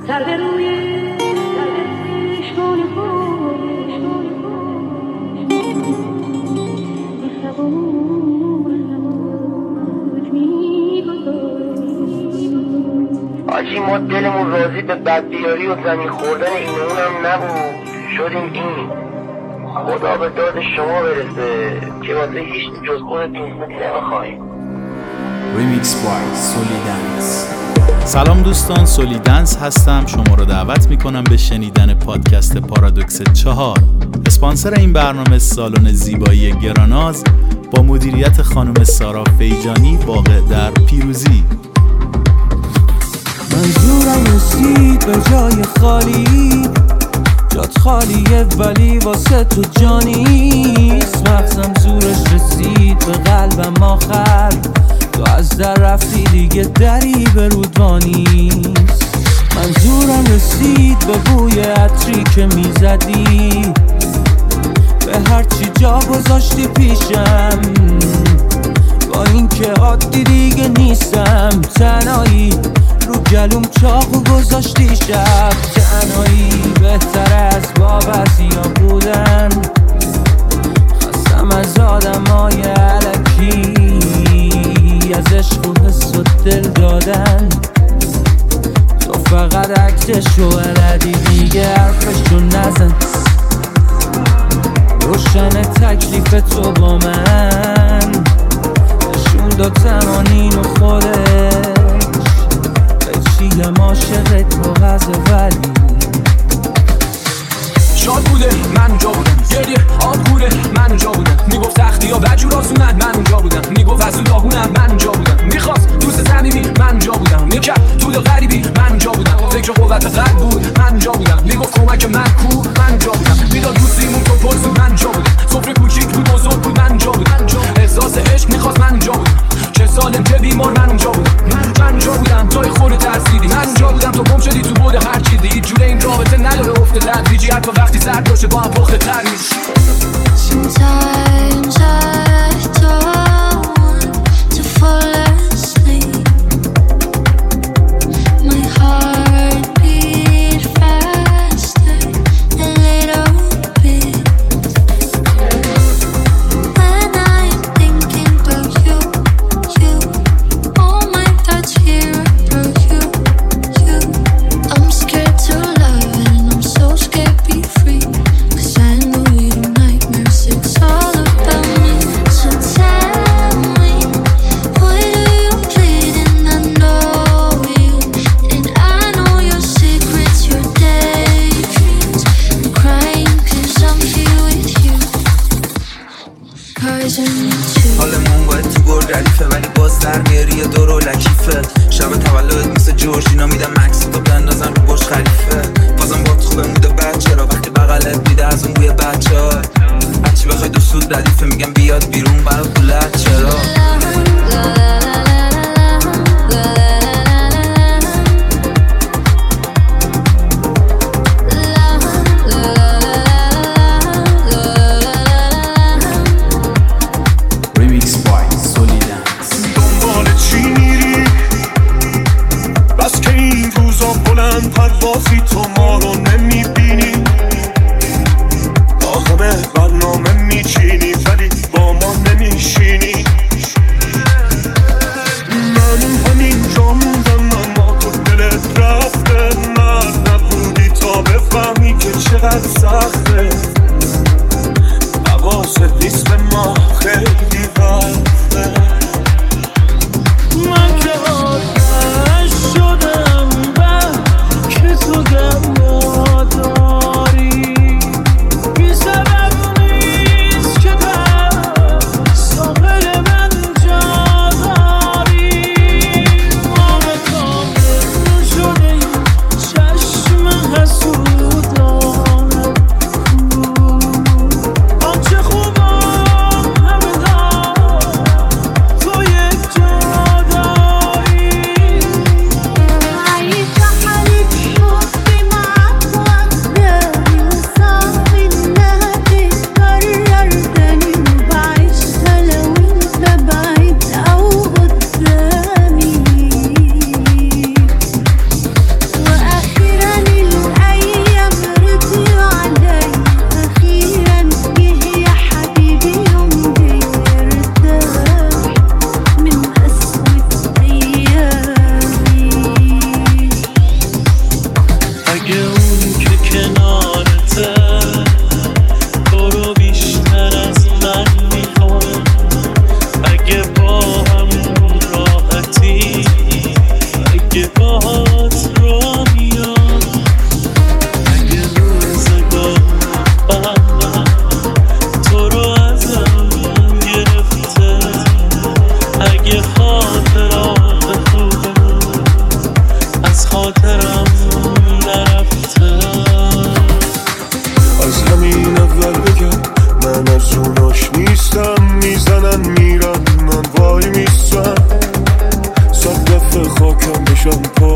آجی ما دلمون راضی به بدبیاری و زمین خوردن این اونم نبود، شدیم این. خدا به داد شما برسه که واسه هیچ جز خودتون خوب نمیخوایم. ریمیکس بای سولیدنس. سلام دوستان، سولیدنس هستم. شما رو دعوت میکنم به شنیدن پادکست پارادوکس 4. اسپانسر این برنامه سالن زیبایی گراناز با مدیریت خانم سارا فیجانی واقع در پیروزی. منظورم رسید به جای خالی، جات خالیه ولی واسه تو جانیست. مغزم زورش رسید به قلبم آخر، تو از در رفتی دیگه دری به رودوانیست. منظورم رسید به بوی عطری که میزدی، به هرچی جا گذاشتی پیشم. با این که عادی دیگه نیستم، تنهایی رو گلوم چاقو گذاشتی شب. تنهایی بهتر از بابتیا بودن، خستم از آدمای علکی، از عشق و حس و دل دادن. تو فقط عکسشو بلدی دیگه حرفشو نزن. روشن تکلیف تو با من، نشون داد زمانین و خودش بچیم عاشق تو غزه. ولی شاد بوده من اونجا بودم، گریه آب خوره من اونجا بودم. میگفت سختی ها بجور آسونن من اونجا بودم. میگفت از اون داغونم من اونجا بودم. میخواست دوست صمیمی من اونجا بودم. میکرد طول غریبی من اونجا بودم. فکر قوت قلب بود من اونجا بودم. میگفت کمک من کو من اونجا بودم. میداد دوستیمون تو پرسو من اونجا بودم. سفره کوچیک بود بزرگ بود من اونجا بودم. احساس عشق میخواست من اونجا بودم. چه سالم چه بیمار من اونجا بودم. من اونجا بودم توی خود ترسیدی. من اونجا بودم تو گم شدی تو بود هر چیزی. هیچ جوره این رابطه نداره افت تدریجی، حتی وقتی سرد باشه با هم پخته تر میشه. Sometimes I don't want to fall asleep. My heart beat faster a little bit when I'm thinking about you. All my thoughts here about you. I'm scared to love and I'm so scared to be free. 'Cause I know you nightmares, it's all about me. So tell me, why do you bleed and I know you, and I know your secrets, your daydreams. I'm crying 'cause I'm here with you. Cause I need you. حالمون باید تو گرگ ردیفه ولی باز در میاری یه دور و لکیفه. شب تولدت مثل جورجینا میدم مکس تو بندازن رو برج خلیفه. بازم باید خوبه موده بچه را وقتی بغلت میده از اون بوی بچه های. هرچی بخوای دو سود ردیفه میگم بیاد بیرون برای پولت چرا. ریمیکس بای سولیدنس. دنبال چی میری؟ بس که این روزا بلند پروازی تو ما رو نمیبینی. با همه برنامه میچینی ولی با ما نمیشینی. من همینجا موندم اما تو دلت رفته. من نبودی تا بفهمی که چقدر سخته. حواست نیست به ما خیلی وقته. من که آتش شدم که تو گم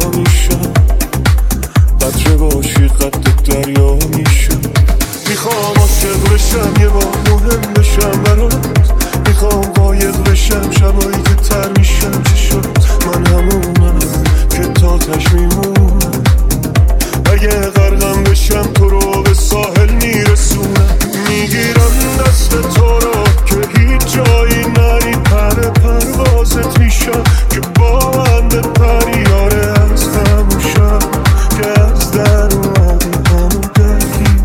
میشم، قطره باشی قد دریا میشم. میخوام عاشق بشم یه بار مهم بشم برات، میخوام قایق بشم شبایی که تر میشم. چی شد من همونم که تا تش میمونم، اگه غرقم بشم تو رو به ساحل میرسونم. میگیرم دست تو رو که هیچ جایی نری، پروازت میشم که با من بپری. یاره از همون شب که از در اومدی همون دردی،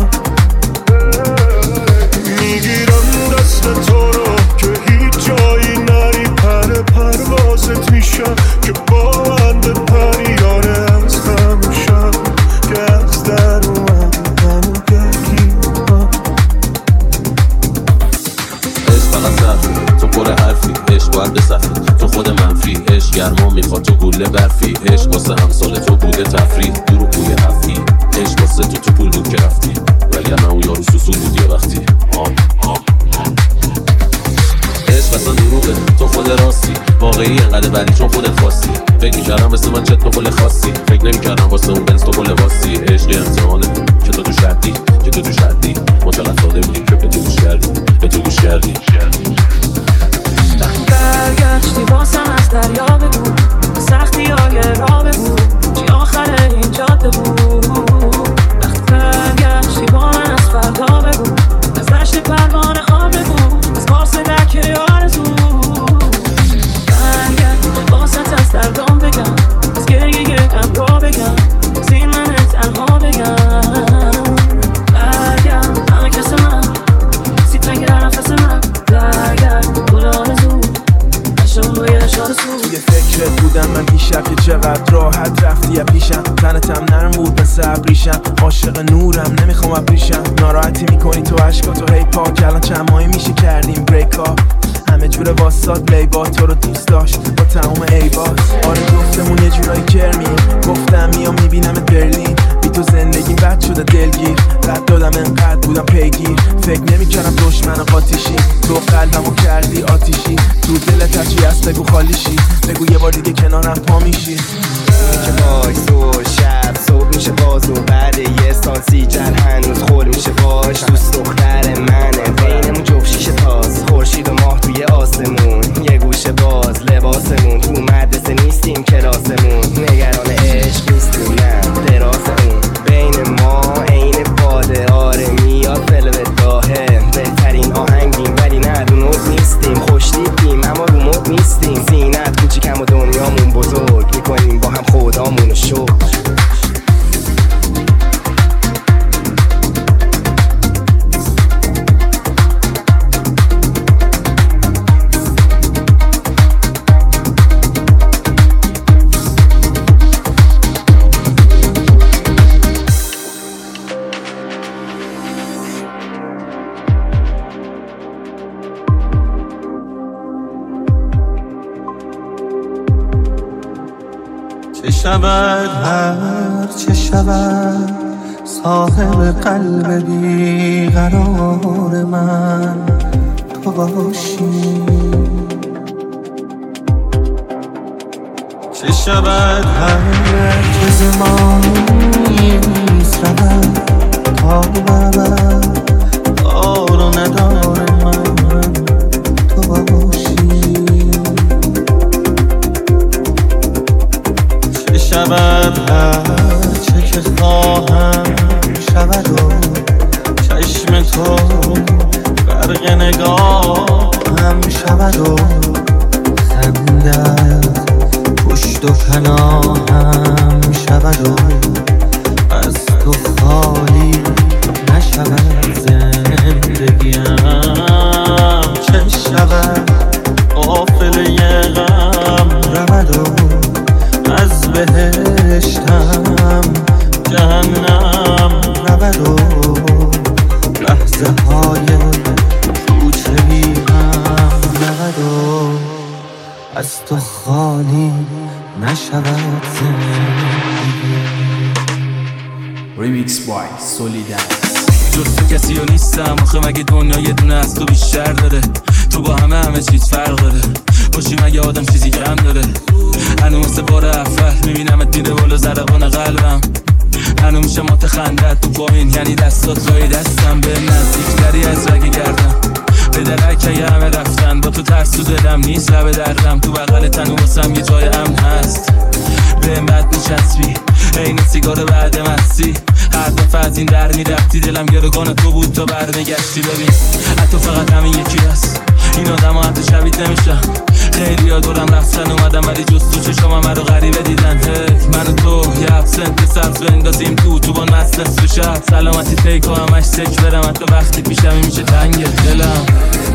میگیرم دست تو رو که هیچ جایی نری، پروازت میشم که با من بپری. یاره از همون شب که از در اومدی همون دردی. عشق فقط صرفی، تو پر حرفی، عشق باید بسخی، تو خود منفی. عشق گرما میخواد تو گوله برفی، عشق واسه همسال تو بوده تفریح دور و بوی هفتی. عشق واسه تو پول بود که رفتی، ولی همه اون یارو سوسول بود یه وقتی. عشق اصلا دروغه، تو خود راستی، واقعی انقدر بدی چون خودت خواستی. فکر میکردم مثل من چت بخل خاصی، فکر نمیکردم واسه اون بنز تو کل واسی. عشق امتحانه که تو شردی، ما چقدر ساده بودیم که به تو گوش کردی. برگشتی واسم از دریا بگو، سختی های راه بگو، چی آخر این جاده بود. وقتی برگشتی با من از فردا بگو، از دشت پروانه ها بگو، از قاصد دکه آرزو. برگشت واسط از دردام بگم، از گریه غم را بگم، از این من تنها بگم. برگشت همه کس من سیت نگیرم نفس من، برگشت گل آرزو. توی فکرت بودم من دیشب که چقدر راحت رفتی یا پیشم. تنتم نرم بود مثل ابریشم، عاشق نورم نمیخوام ابریشم. ناراحتی میکنی تو عشقاتو هی پاک، الان چند ماهی میشه کردیم بریک اپ. همه جور واسات لیبا تو رو دوست داشت با تمام ایبات. آره گفتمون یه جورایی کرمیم، گفتم میام میبینمت برلین. بی تو زندگیم بد شده دلگیر، رد دادم انقدر بودم پیگیر. فکر نمیکردم دشمن قاطیشی، تو قلبمو کردی آتیشی. تو دلت هرچی هست بگو خالیشی، بگو یه بار دیگه کنارم پا میشی. که باش تو شب صبح میشه بازو، بعد یه سال سیجن هنوز خور میشه باش. دوست دختر منه بینمون جفت شیشه تاز، خورشید و ماه توی آسمون، یه گوشه باز لباسمون. تو مدرسه نیستیم کلاسمون، نگران عشق نیستیم نه دراسمون. بین ما عین باده، آره میاد فلوت داهه. بهترین آهنگیم ولی نه رو نوت نیستیم، خوش دیدیم اما رو مد نیستیم. زینت کوچیکم و دنیامون بزرگ، میکنیم با هم خدامونو شکر. چه شود هر چه شود، صاحب قلب بیقرار من تو باشی. چه شود هر چه زمانی نیست رود، تا ببرد دار و ندار من تو باشی. چه شود هر چه که خواهم شود و چشم تو غرق نگاه هم شود و خندت پشت و پناهم شود و از تو خالی نشود زندگیم. چه شود قافله غم رود و از بهشتم جهنم رود و لحظه های کوچه بی هم رود و از تو خالی نشود زندگی. ریمیکس بای سولیدنس. جز تو کسی ها نیستم آخه، مگه دنیا یه دونه از تو بیشتر داره؟ تو با همه چیز فرق داره. باشی مگه آدم چیزی کم داره. هنو مثل بار اول میبینم دیده بالا ضربان قلبم. هنو میشه متخندت تو با این یعنی دستات لای دستم. به نزدیکتری از رگ گردم به درک اگه همه رفتن. با تو ترس تو دلم نیست لبه دردم. تو بغل تنو واسم یه جای امن هست. به این بد میچسبی این سیگار بعد مستی. هر دفعه از این در میرفتی دلم گروگان تو بود تا برمیگشتی. ببین حتی فقط همین یکی هست. این آدم ها حتی شبیه نمیشن. خیلی ها دورم رفتن اومدم ولی جز تو چشام همه رو غریبه دیدن. من و تو یه ابسنت سبز بندازیم تو با مست نصف شب. سلامتی پیک و همش سک برم حتی وقتی پیشم میشه تنگ دلم.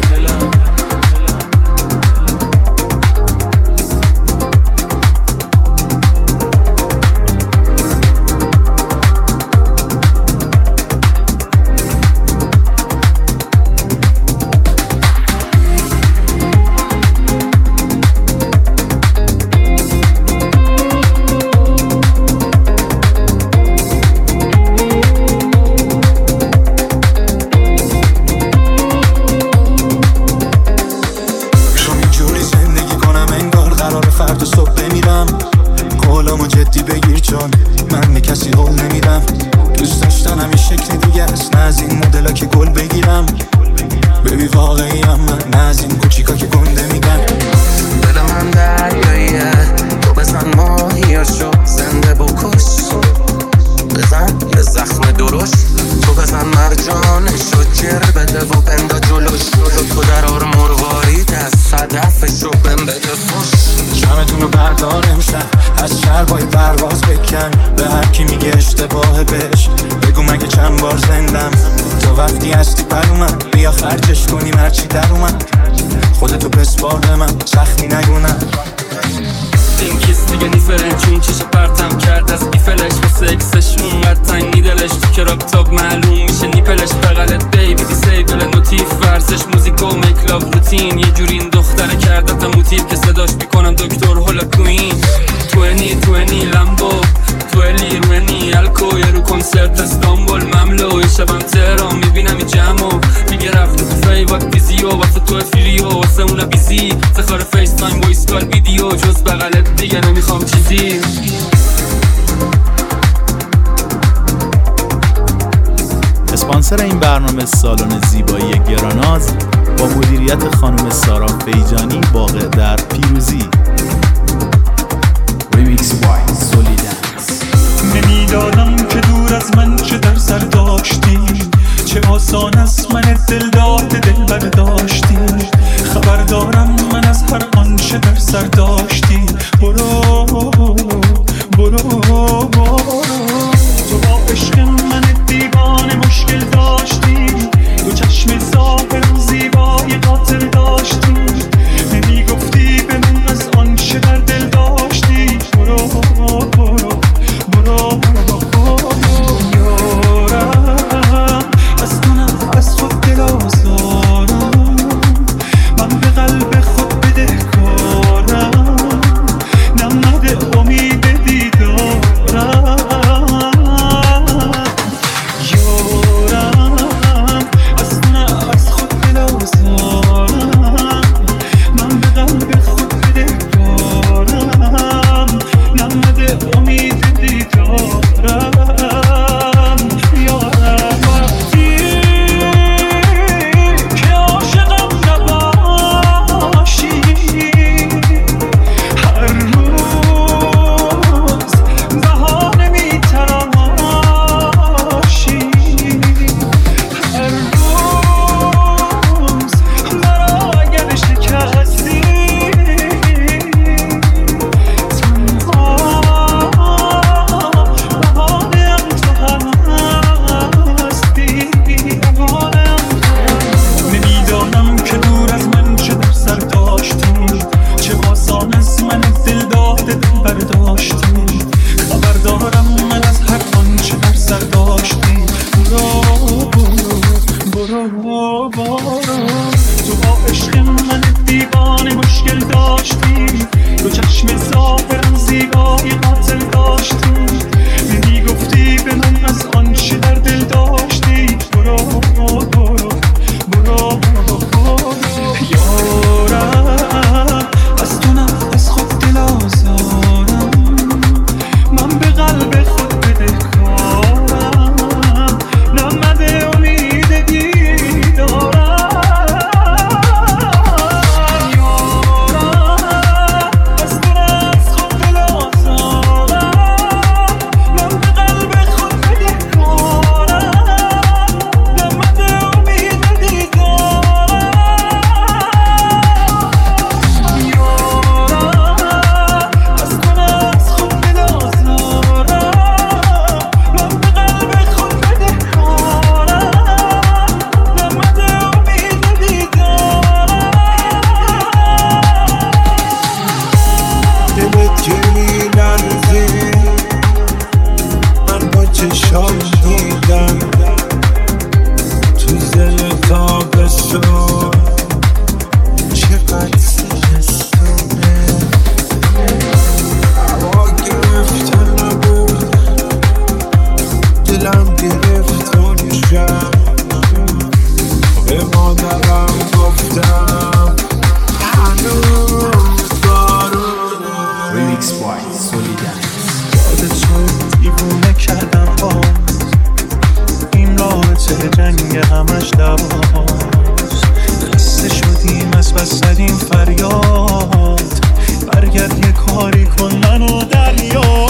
اسپانسر این برنامه سالن زیبایی گراناز با مدیریت خانم سارا فیجانی واقع در پیروزی. ریمیکس بای سولیدنس. نمیدانم که دور از من چه در سر داشتی، چه آسان است من دل داده دل برداشتی. خبر دارم من از هر آنچه در سر داشتی. برو برو برو تو با عشق من دیوانه مشکل داشتی. تو چشم ظاهر زیبای قاطر داشتی. نمیگفتی به من از آنچه در دل داشتی. برو برو برو یارم از تو نه از خود دل آزارم. من به قلب خود بدهکارم. نمده امید دیدارم. جنگ همش دواست. خسته شدیم از بس زدیم فریاد، برگرد یه کاری کن منو دریا.